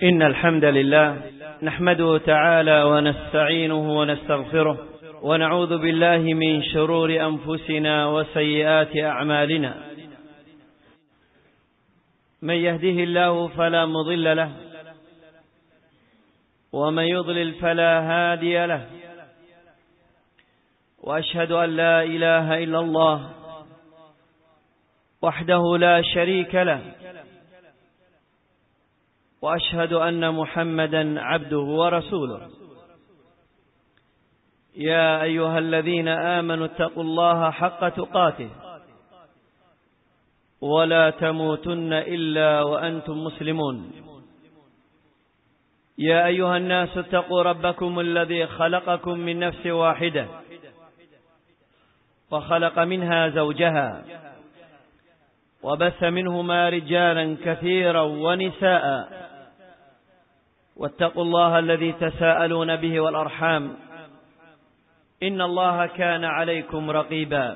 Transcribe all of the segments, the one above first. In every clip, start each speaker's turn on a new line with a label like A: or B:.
A: إن الحمد لله نحمده تعالى ونستعينه ونستغفره ونعوذ بالله من شرور أنفسنا وسيئات أعمالنا. من يهده الله فلا مضل له ومن يضلل فلا هادي له، وأشهد أن لا إله إلا الله وحده لا شريك له، وأشهد أن محمدا عبده ورسوله. يا أيها الذين آمنوا اتقوا الله حق تقاته ولا تموتن إلا وأنتم مسلمون. يا أيها الناس اتقوا ربكم الذي خلقكم من نفس واحدة وخلق منها زوجها وبث منهما رجالا كثيرا ونساء، واتقوا الله الذي تساءلون به والأرحام إن الله كان عليكم رقيبا.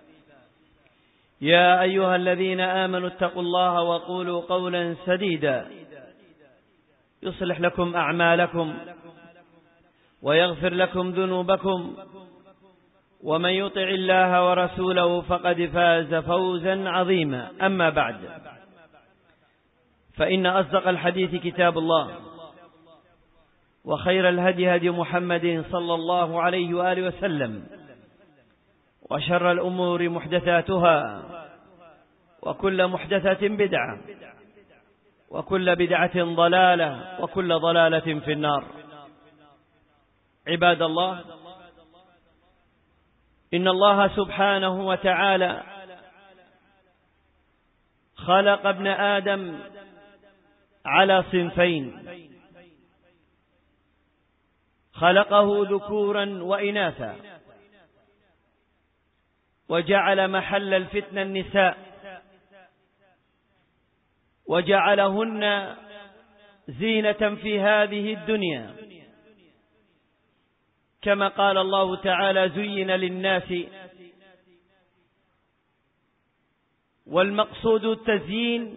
A: يا أيها الذين آمنوا اتقوا الله وقولوا قولا سديدا يصلح لكم أعمالكم ويغفر لكم ذنوبكم، ومن يطع الله ورسوله فقد فاز فوزا عظيما. أما بعد، فإن أصدق الحديث كتاب الله، وخير الهدي هدي محمد صلى الله عليه وآله وسلم، وشر الأمور محدثاتها، وكل محدثة بدعة، وكل بدعة ضلالة، وكل ضلالة في النار. عباد الله، إن الله سبحانه وتعالى خلق ابن آدم على صنفين: خلقه ذكورا وإناثا، وجعل محل الفتنة النساء، وجعلهن زينة في هذه الدنيا، كما قال الله تعالى: زين للناس. والمقصود التزيين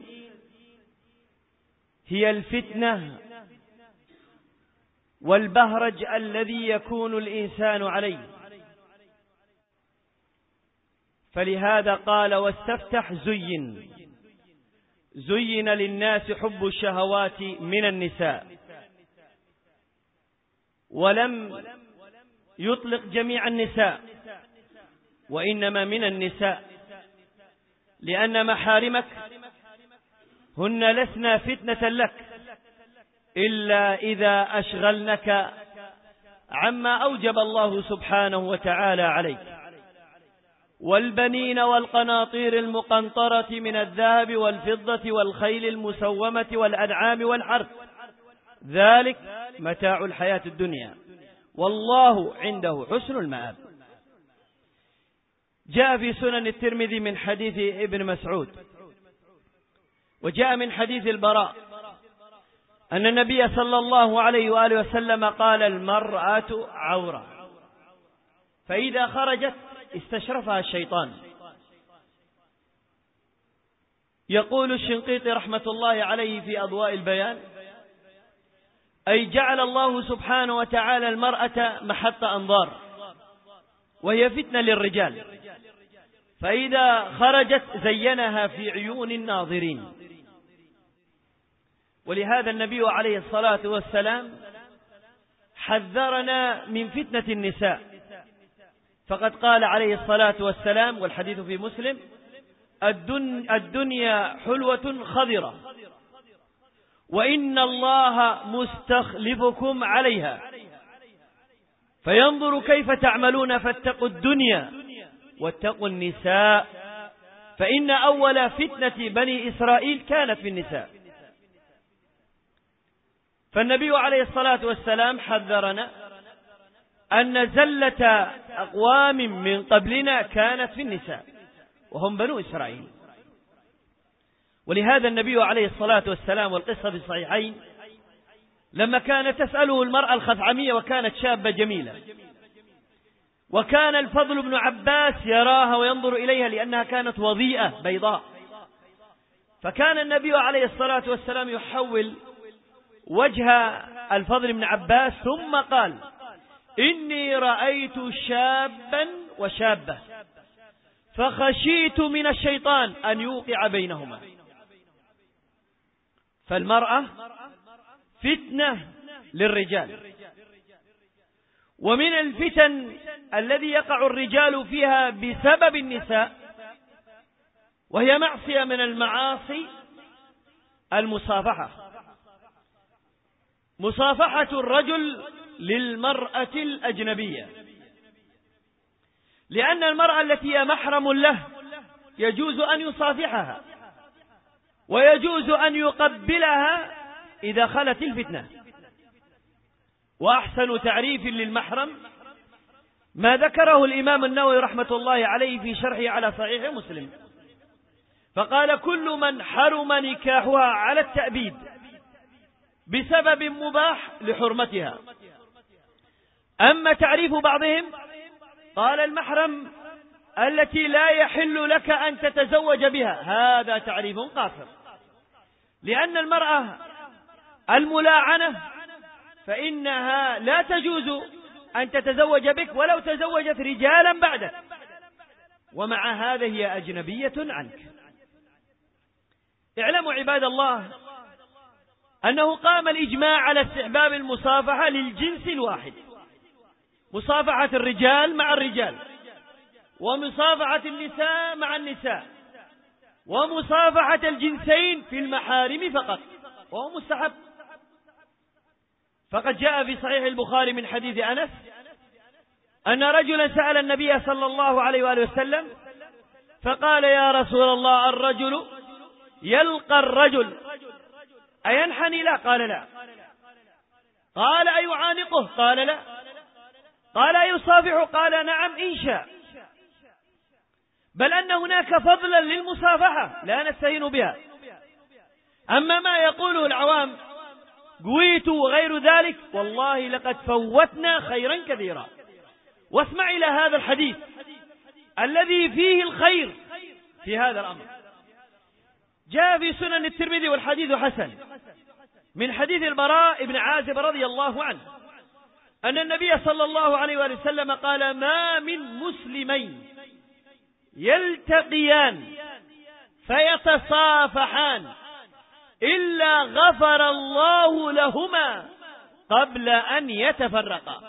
A: هي الفتنة والبهرج الذي يكون الإنسان عليه. فلهذا قال: واستفتح زين. زين للناس حب الشهوات من النساء، ولم يطلق جميع النساء، وإنما من النساء، لأن محارمك هن لسنا فتنة لك إلا إذا أشغلنك عما أوجب الله سبحانه وتعالى عليك: والبنين والقناطير المقنطرة من الذهب والفضة والخيل المسومة والأنعام والحرث، ذلك متاع الحياة الدنيا، والله عنده حسن المآب. جاء في سنن الترمذي من حديث ابن مسعود، وجاء من حديث البراء أن النبي صلى الله عليه وآله وسلم قال: المرأة عورة، فإذا خرجت استشرفها الشيطان. يقول الشنقيطي رحمة الله عليه في أضواء البيان: أي جعل الله سبحانه وتعالى المرأة محط أنظار، وهي فتنة للرجال، فإذا خرجت زينها في عيون الناظرين. ولهذا النبي عليه الصلاة والسلام حذرنا من فتنة النساء، فقد قال عليه الصلاة والسلام، والحديث في مسلم: الدنيا حلوة خضرة، وإن الله مستخلفكم عليها فينظر كيف تعملون، فاتقوا الدنيا واتقوا النساء، فإن أول فتنة بني إسرائيل كانت في النساء. فالنبي عليه الصلاة والسلام حذرنا أن زلة أقوام من قبلنا كانت في النساء، وهم بنو إسرائيل. ولهذا النبي عليه الصلاة والسلام، والقصة في الصحيحين، لما كانت تسأله المرأة الخثعمية وكانت شابة جميلة، وكان الفضل بن عباس يراها وينظر إليها لأنها كانت وضيئة بيضاء، فكان النبي عليه الصلاة والسلام يحول وجه الفضل بن عباس ثم قال: إني رأيت شابا وشابة فخشيت من الشيطان أن يوقع بينهما. فالمرأة فتنة للرجال، ومن الفتن الذي يقع الرجال فيها بسبب النساء، وهي معصية من المعاصي، المصافحة، مصافحة الرجل للمرأة الأجنبية، لأن المرأة التي هي محرم له يجوز أن يصافحها ويجوز أن يقبلها إذا خلت الفتنة. وأحسن تعريف للمحرم ما ذكره الإمام النووي رحمة الله عليه في شرحه على صحيح مسلم، فقال: كل من حرم نكاحها على التأبيد بسبب مباح لحرمتها. أما تعريف بعضهم قال: المحرم التي لا يحل لك أن تتزوج بها. هذا تعريف قاصر، لأن المرأة الملاعنة فإنها لا تجوز أن تتزوج بك ولو تزوجت رجالا بعدك، ومع هذا هي أجنبية عنك. اعلموا عباد الله أنه قام الإجماع على استحباب المصافحة للجنس الواحد، مصافحة الرجال مع الرجال، ومصافحة النساء مع النساء، ومصافحة الجنسين في المحارم فقط، وهو مستحب. فقد جاء في صحيح البخاري من حديث أنس أن رجلا سأل النبي صلى الله عليه وآله وسلم فقال: يا رسول الله، الرجل يلقى الرجل أينحني له؟ قال: لا. قال: أيعانقه؟ قال: لا. قال: أيصافحه؟ قال: نعم إن شاء. بل أن هناك فضلا للمصافحة لا نستهين بها. أما ما يقوله العوام قويت وغير ذلك، والله لقد فوتنا خيرا كثيرا. واسمع إلى هذا الحديث الذي فيه الخير في هذا الأمر. جاء في سنن الترمذي والحديث حسن من حديث البراء بن عازب رضي الله عنه أن النبي صلى الله عليه وآله وسلم قال: ما من مسلمين يلتقيان فيتصافحان إلا غفر الله لهما قبل أن يتفرقا.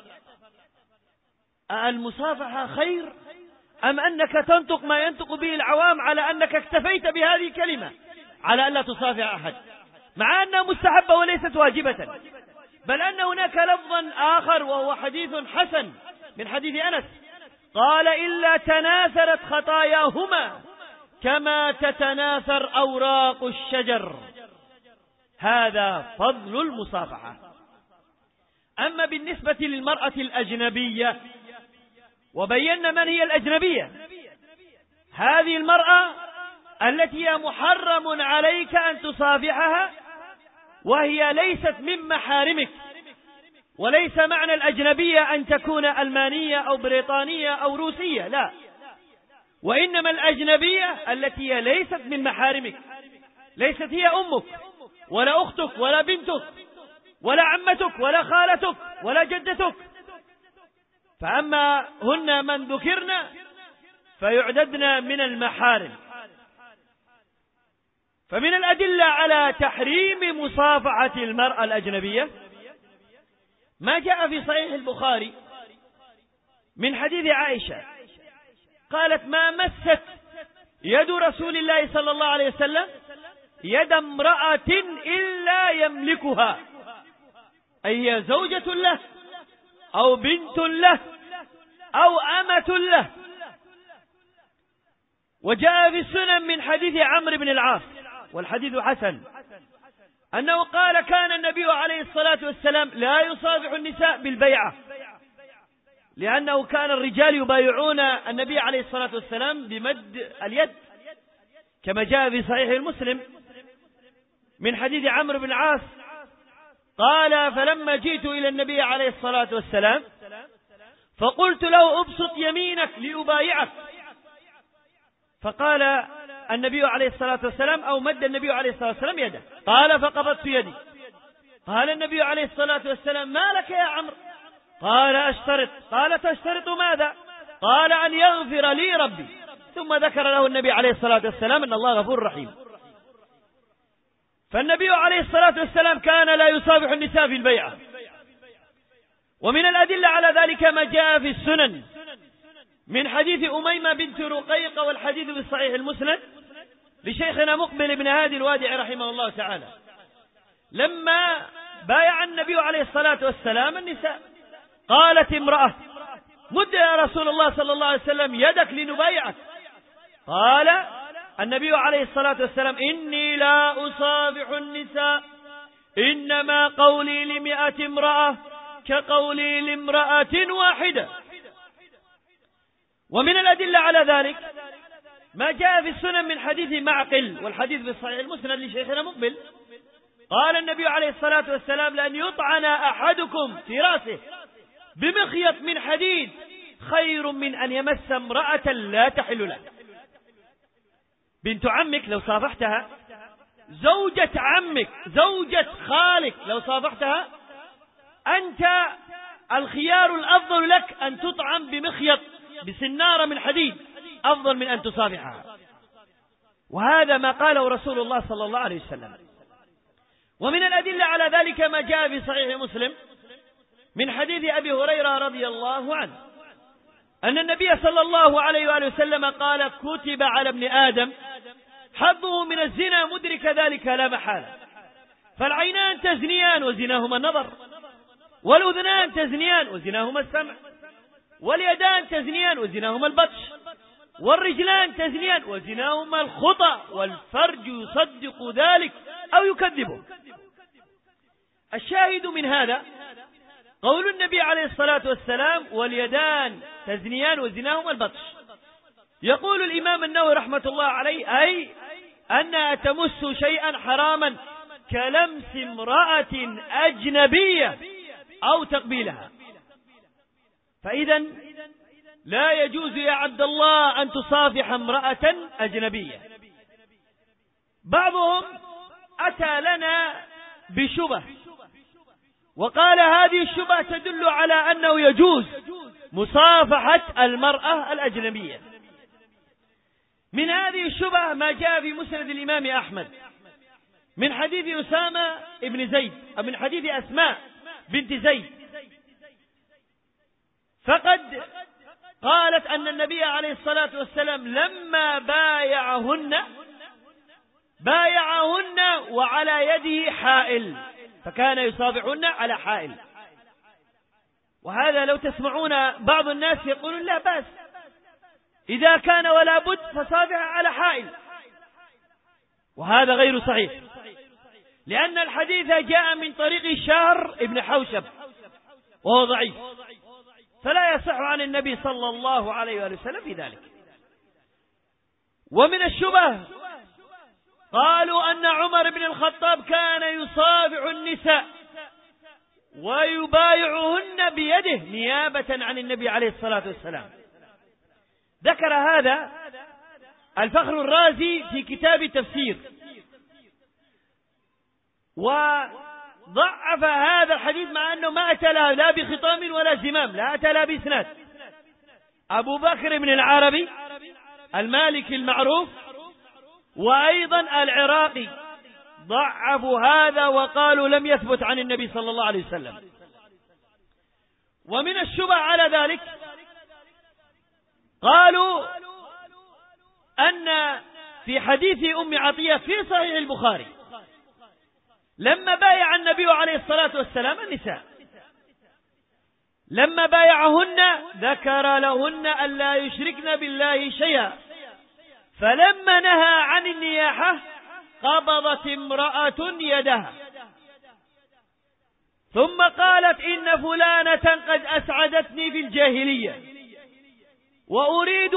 A: المصافحة خير أم أنك تنطق ما ينطق به العوام على أنك اكتفيت بهذه الكلمة على أن لا تصافح أحد، مع أنها مستحبة وليست واجبة؟ بل أن هناك لفظا آخر وهو حديث حسن من حديث أنس قال: إلا تناثرت خطاياهما كما تتناثر أوراق الشجر. هذا فضل المصافحة. أما بالنسبة للمرأة الأجنبية، وبينا من هي الأجنبية، هذه المرأة التي هي محرم عليك أن تصافحها وهي ليست من محارمك. وليس معنى الأجنبية أن تكون ألمانية أو بريطانية أو روسية، لا، وإنما الأجنبية التي هي ليست من محارمك، ليست هي أمك ولا أختك ولا بنتك ولا عمتك ولا خالتك ولا جدتك. فأما هن من ذكرنا فيعددن من المحارم. فمن الأدلة على تحريم مصافحة المرأة الأجنبية ما جاء في صحيح البخاري من حديث عائشة قالت: ما مست يد رسول الله صلى الله عليه وسلم يد امرأة إلا يملكها، أي هي زوجة له أو بنت له أو أمة له. وجاء في السنن من حديث عمرو بن العاص والحديث حسن أنه قال: كان النبي عليه الصلاة والسلام لا يصافح النساء بالبيعة، لأنه كان الرجال يبايعون النبي عليه الصلاة والسلام بمد اليد، كما جاء في صحيح المسلم من حديث عمرو بن العاص قال: فلما جئت إلى النبي عليه الصلاة والسلام فقلت له: أبسط يمينك لأبايعك. فقال النبي عليه الصلاة والسلام أو مد النبي عليه الصلاة والسلام يده، قال: فقبضت يدي قال النبي عليه الصلاة والسلام: ما لك يا عمرو؟ قال: أشترط. قال: تشترط ماذا؟ قال: أن يغفر لي ربي. ثم ذكر له النبي عليه الصلاة والسلام أن الله غفور رحيم. فالنبي عليه الصلاة والسلام كان لا يصافح النساء في البيعة. ومن الأدلة على ذلك ما جاء في السنن من حديث أميمة بنت رقيق، والحديث في الصحيح المسند لشيخنا مقبل بن هادي الوادعي رحمه الله تعالى، لما بايع النبي عليه الصلاة والسلام النساء، قالت امرأة: مد يا رسول الله صلى الله عليه وسلم يدك لنبايعك. قال النبي عليه الصلاة والسلام: إني لا أصافح النساء، إنما قولي ل100 امرأة كقولي لامرأة واحدة. ومن الأدلة على ذلك ما جاء في السنن من حديث معقل، والحديث في الصحيح المسند لشيخنا مقبل، قال النبي عليه الصلاة والسلام: لأن يطعن أحدكم في رأسه بمخيط من حديد خير من أن يمس امرأة لا تحل له. بنت عمك لو صافحتها، زوجة عمك، زوجة خالك لو صافحتها، أنت الخيار الأفضل لك أن تطعن بمخيط بسنارة من حديد أفضل من أن تصافحها. وهذا ما قاله رسول الله صلى الله عليه وسلم. ومن الأدلة على ذلك ما جاء في صحيح مسلم من حديث أبي هريرة رضي الله عنه أن النبي صلى الله عليه وآله وسلم قال: كتب على ابن آدم حظه من الزنا مدرك ذلك لا محالة، فالعينان تزنيان وزناهما النظر، والأذنان تزنيان وزناهما السمع، واليدان تزنيان وزناهما البطش، والرجلان تزنيان وزناهما الخطى، والفرج يصدق ذلك أو يكذبه. الشاهد من هذا قول النبي عليه الصلاة والسلام: واليدان تزنيان وزناهما البطش. يقول الإمام النووي رحمة الله عليه: أي أنها تمس شيئا حراما كلمس امرأة أجنبية أو تقبيلها. فإذا لا يجوز يا عبد الله أن تصافح امرأة أجنبية. بعضهم أتى لنا بشبه وقال هذه الشبهة تدل على أنه يجوز مصافحة المرأة الأجنبية. من هذه الشبهة ما جاء في مسند الإمام أحمد من حديث أسامة بن زيد، أو من حديث أسماء بنت زيد، فقد قالت أن النبي عليه الصلاة والسلام لما بايعهن وعلى يده حائل، فكان يصافحهن على حائل. وهذا لو تسمعون بعض الناس يقولون: لا بأس إذا كان ولا بد فصافح على حائل، وهذا غير صحيح، لأن الحديث جاء من طريق شهر ابن حوشب وهو ضعيف، فلا يصح عن النبي صلى الله عليه وآله وسلم في ذلك. ومن الشبه قالوا أن عمر بن الخطاب كان يصافح النساء ويبايعهن بيده نيابة عن النبي عليه الصلاة والسلام. ذكر هذا الفخر الرازي في كتاب تفسير، وضعف هذا الحديث مع أنه ما أتى لا بخطام ولا زمام، لا أتى لا بإسناد. أبو بكر بن العربي المالكي المعروف وأيضا العراقي ضعفوا هذا وقالوا لم يثبت عن النبي صلى الله عليه وسلم. ومن الشبه على ذلك قالوا أن في حديث أم عطية في صحيح البخاري لما بايع النبي عليه الصلاة والسلام النساء، لما بايعهن ذكر لهن أن لا يشركن بالله شيئا، فلما نهى عن النياحة قبضت امرأة يدها ثم قالت: إن فلانة قد أسعدتني في الجاهلية وأريد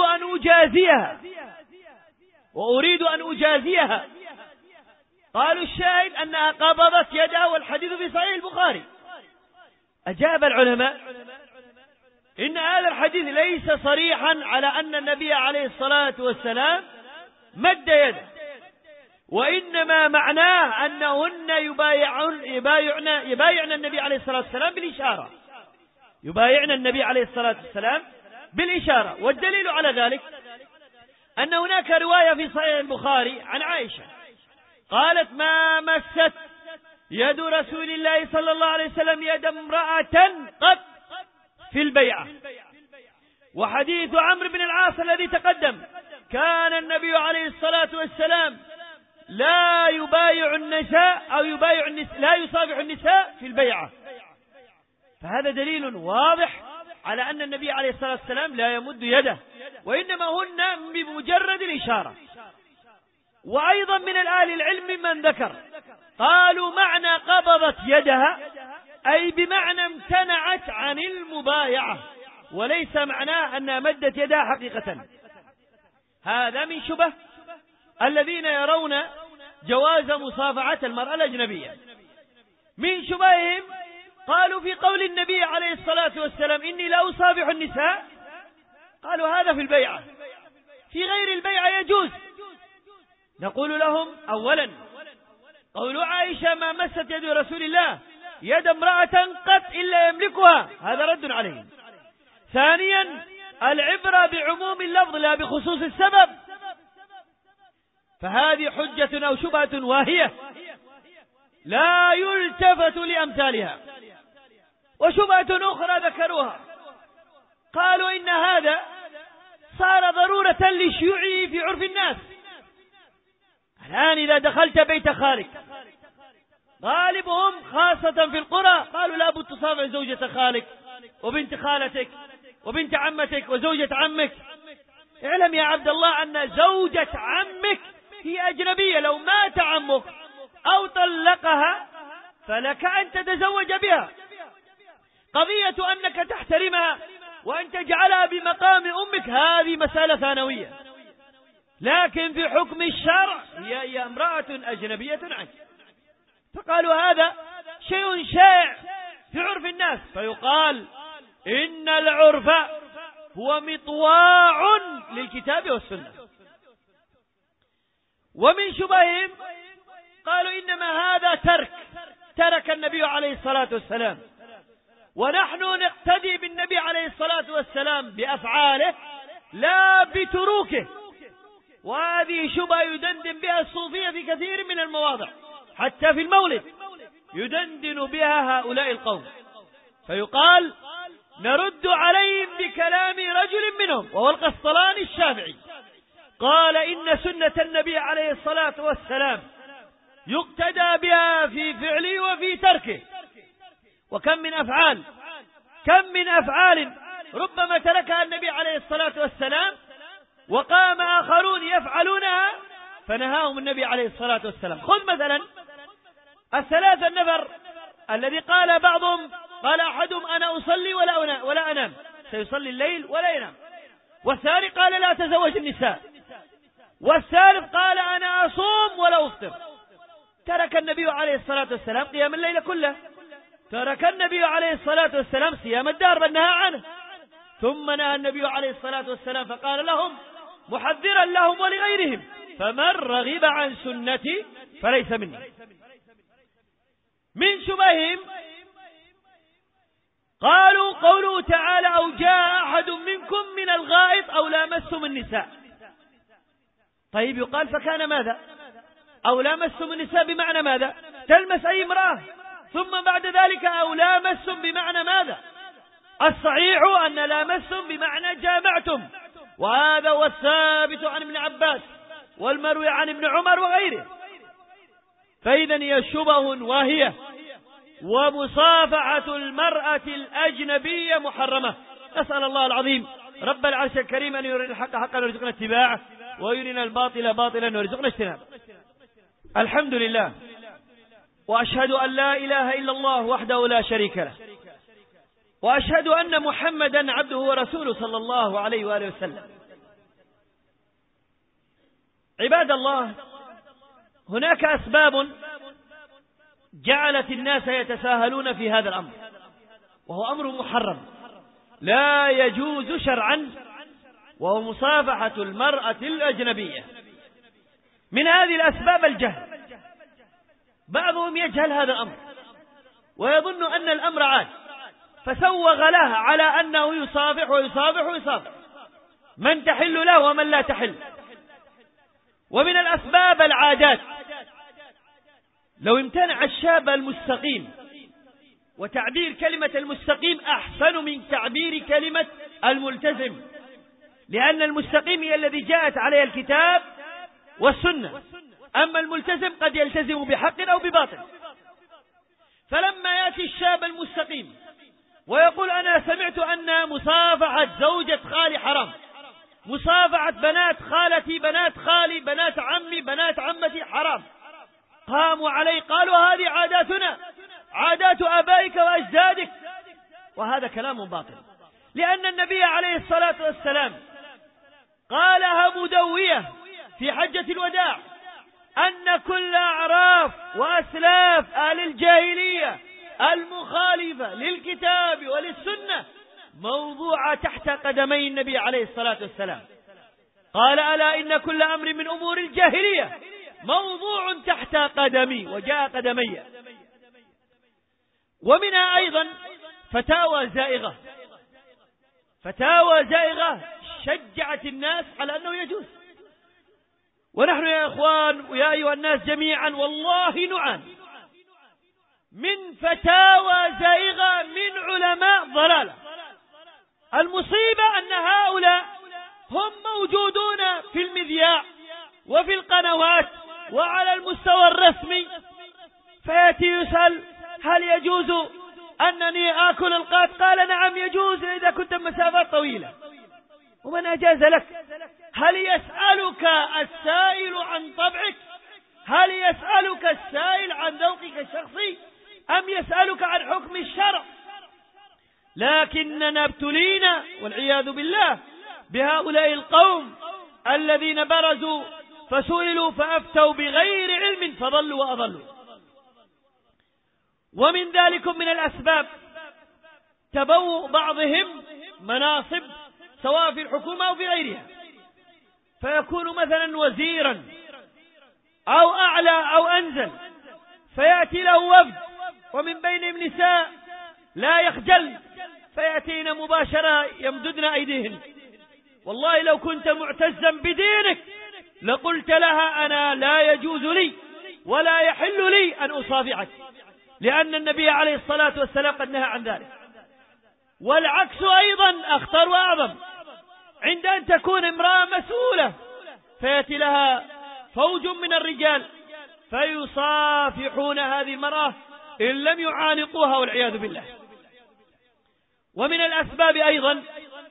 A: أن أجازيها. قالوا الشاهد أنها قبضت يدها، والحديث في صحيح البخاري. أجاب العلماء: إن هذا الحديث ليس صريحا على أن النبي عليه الصلاة والسلام مد يده، وإنما معناه أنهن يبايعن النبي عليه الصلاة والسلام بالإشارة، يبايعن النبي عليه الصلاة والسلام بالإشارة. والدليل على ذلك أن هناك رواية في صحيح البخاري عن عائشة قالت: ما مست يد رسول الله صلى الله عليه وسلم يد امرأة قط في البيعة. وحديث عمرو بن العاص الذي تقدم كان النبي عليه الصلاة والسلام لا يبايع النساء أو لا يصافح النساء في البيعة. فهذا دليل واضح على أن النبي عليه الصلاة والسلام لا يمد يده، وإنما هن بمجرد الإشارة. وأيضا من أهل العلم من ذكر قالوا معنى قبضت يدها أي بمعنى امتنعت عن المبايعة، وليس معناه أنها مدت يدها حقيقة. هذا من شبه الذين يرون جواز مصافحة المرأة الأجنبية. من شبههم قالوا في قول النبي عليه الصلاة والسلام: إني لا أصافح النساء، قالوا هذا في البيعة، في غير البيعة يجوز. نقول لهم: أولا قول عائشة ما مست يد رسول الله يد امرأة قط إلا يملكها، هذا رد عليهم. ثانيا العبرة بعموم اللفظ لا بخصوص السبب، فهذه حجة أو شبهة واهية لا يلتفت لأمثالها. وشبهة أخرى ذكروها قالوا إن هذا صار ضرورة للشيوعي في عرف الناس. الآن إذا دخلت بيت خالك غالبهم خاصة في القرى قالوا لا بد تصافح زوجة خالك وبنت خالتك وبنت عمتك وزوجة عمك. اعلم يا عبد الله أن زوجة عمك هي أجنبية، لو مات عمك أو طلقها فلك أن تتزوج بها. قضية أنك تحترمها وأن تجعلها بمقام أمك هذه مسألة ثانوية، لكن في حكم الشرع هي امرأة أجنبية عنك. فقالوا هذا شيء شائع في عرف الناس، فيقال إن العرف هو مطواع للكتاب والسنة. ومن شبههم قالوا إنما هذا ترك النبي عليه الصلاة والسلام، ونحن نقتدي بالنبي عليه الصلاة والسلام بأفعاله لا بتروكه. وهذه شبهة يدندن بها الصوفية في كثير من المواضع، حتى في المولد يدندن بها هؤلاء القوم. فيقال نرد عليهم بكلام رجل منهم وهو القسطلاني الشافعي، قال إن سنة النبي عليه الصلاة والسلام يقتدى بها في فعله وفي تركه. وكم من أفعال ربما تركها النبي عليه الصلاة والسلام وقام آخرون يفعلونها فنهاهم النبي عليه الصلاة والسلام. خذ مثلا الثلاثة النفر الذي قال بعضهم قال أحدهم أنا أصلي ولا أنام، سيصلي الليل ولا ينام. والثاني قال لا أتزوج النساء. والثالث قال أنا أصوم ولا أفطر. ترك النبي عليه الصلاة والسلام قيام الليل كله، ترك النبي عليه الصلاة والسلام صيام الدهر بل نهى عنه، ثم نهى النبي عليه الصلاة والسلام فقال لهم محذرا لهم ولغيرهم فمن رغب عن سنتي فليس مني. من شبههم قالوا قوله تعالى أو جاء أحد منكم من الغائط أو لامستم النساء. طيب يقال فكان ماذا؟ أو لامستم النساء بمعنى ماذا؟ تلمس أي امرأة، ثم بعد ذلك أو لامستم بمعنى ماذا؟ الصحيح أن لامستم بمعنى جامعتم، وهذا هو الثابت عن ابن عباس والمروي عن ابن عمر وغيره. فإذا هي شبه واهية، ومصافحة المرأة الأجنبية محرمة. أسأل الله العظيم رب العرش الكريم أن يرينا الحق حقا ويرزقنا اتباعه ويرينا الباطل باطلا ويرزقنا اجتنابه. الحمد لله، وأشهد أن لا إله إلا الله وحده لا شريك له، وأشهد أن محمدا عبده ورسوله صلى الله عليه وآله وسلم. عباد الله، هناك أسباب جعلت الناس يتساهلون في هذا الأمر، وهو أمر محرم لا يجوز شرعا، وهو مصافحة المرأة الأجنبية. من هذه الأسباب الجهل. بعضهم يجهل هذا الأمر ويظن أن الأمر عاد، فسوغ لها على أنه يصافح ويصافح ويصافح من تحل له ومن لا تحل. ومن الأسباب العادات. لو امتنع الشاب المستقيم، وتعبير كلمة المستقيم أحسن من تعبير كلمة الملتزم، لأن المستقيم هي الذي جاءت عليه الكتاب والسنة، أما الملتزم قد يلتزم بحق أو بباطل. فلما يأتي الشاب المستقيم ويقول أنا سمعت أن مصافحة زوجة خالي حرام، مصافحة بنات خالتي، بنات خالي، بنات عمي، بنات عمتي حرام، قاموا عليه قالوا هذه عاداتنا، عادات آبائك وأجدادك، وهذا كلام باطل. لأن النبي عليه الصلاة والسلام قالها مدوية في حجة الوداع أن كل أعراف وأسلاف أهل الجاهلية المخالفة للكتاب وللسنة موضوعة تحت قدمي النبي عليه الصلاة والسلام. قال ألا إن كل أمر من أمور الجاهلية موضوع تحت قدمي، وجاء قدمي. ومنها أيضا فتاوى زائغة، فتاوى زائغة شجعت الناس على أنه يجوز. ونحن يا إخوان ويا أيها الناس جميعا والله نعاني من فتاوى زائغة من علماء ضلالة. المصيبة أن هؤلاء هم موجودون في المذياع وفي القنوات وعلى المستوى الرسمي، فيأتي يسأل هل يجوز أنني آكل القات؟ قال نعم يجوز إذا كنت مسافات طويلة. ومن أجاز لك؟ هل يسألك السائل عن طبعك؟ هل يسألك السائل عن ذوقك الشخصي؟ أم يسألك عن حكم الشرع؟ لكننا ابتلينا والعياذ بالله بهؤلاء القوم الذين برزوا فسئلوا فأفتوا بغير علم فضلوا وأضلوا. ومن ذلك من الأسباب تبوء بعضهم مناصب سواء في الحكومة أو في غيرها، فيكون مثلا وزيرا أو أعلى أو أنزل، فيأتي له وفد ومن بينهم نساء لا يخجل، فيأتين مباشرة يمددن أيديهن. والله لو كنت معتزا بدينك لقلت لها أنا لا يجوز لي ولا يحل لي أن أصافحك، لأن النبي عليه الصلاة والسلام قد نهى عن ذلك. والعكس أيضا أخطر وأعظم، عند أن تكون امرأة مسؤولة فيأتي لها فوج من الرجال فيصافحون هذه المرأة إن لم يعانقوها والعياذ بالله. ومن الأسباب أيضا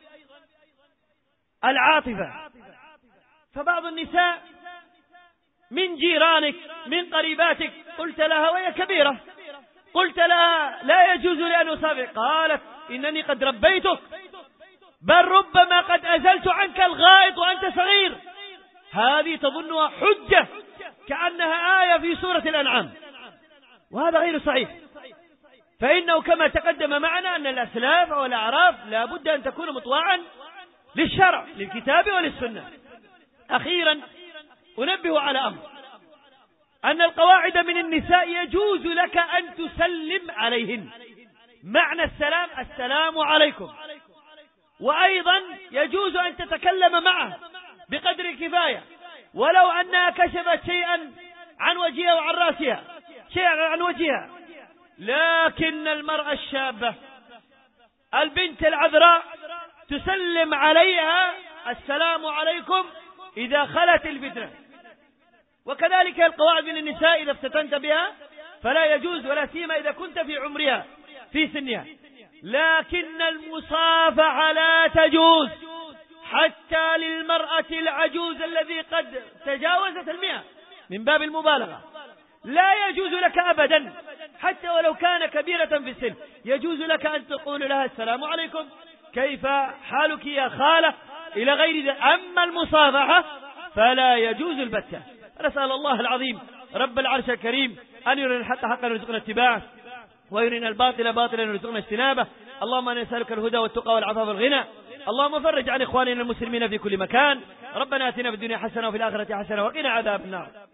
A: العاطفة، فبعض النساء من جيرانك من قريباتك قلت لها وهي كبيرة، قلت لها لا يجوز لي أن أصافح، قالت إنني قد ربيتك، بل ربما قد أزلت عنك الغائط وأنت صغير. هذه تظنها حجة كأنها آية في سورة الأنعام، وهذا غير صحيح. فإنه كما تقدم معنا أن الأسلاف والأعراف لا بد أن تكون مطوعا للشرع للكتاب وللسنة. أخيرا أنبه على أمر، أن القواعد من النساء يجوز لك أن تسلم عليهن، معنى السلام السلام عليكم، وأيضا يجوز أن تتكلم معه بقدر الكفاية ولو أنها كشفت شيئا عن وجهها وعن رأسها، شيئا عن وجهها. لكن المرأة الشابة البنت العذراء تسلم عليها السلام عليكم إذا خلت الفتنة. وكذلك القواعد من النساء إذا افتتنت بها فلا يجوز، ولا سيما إذا كنت في عمرها في سنها. لكن المصافحة لا تجوز حتى للمرأة العجوز الذي قد تجاوزت 100 من باب المبالغة. لا يجوز لك أبدا حتى ولو كان كبيرة في السن، يجوز لك أن تقول لها السلام عليكم، كيف حالك يا خالة، إلى غير ذلك. أما المصافحة فلا يجوز البتة. نسأل الله العظيم رب العرش الكريم أن يرنا الحق حقا ويرزقنا اتباعه، ويرنا الباطل باطلا ويرزقنا اجتنابه. اللهم أنا نسألك الهدى والتقى والعفاف والغنى. اللهم فرج عن إخواننا المسلمين في كل مكان. ربنا آتنا في الدنيا حسنة وفي الآخرة حسنة وقنا عذاب النار.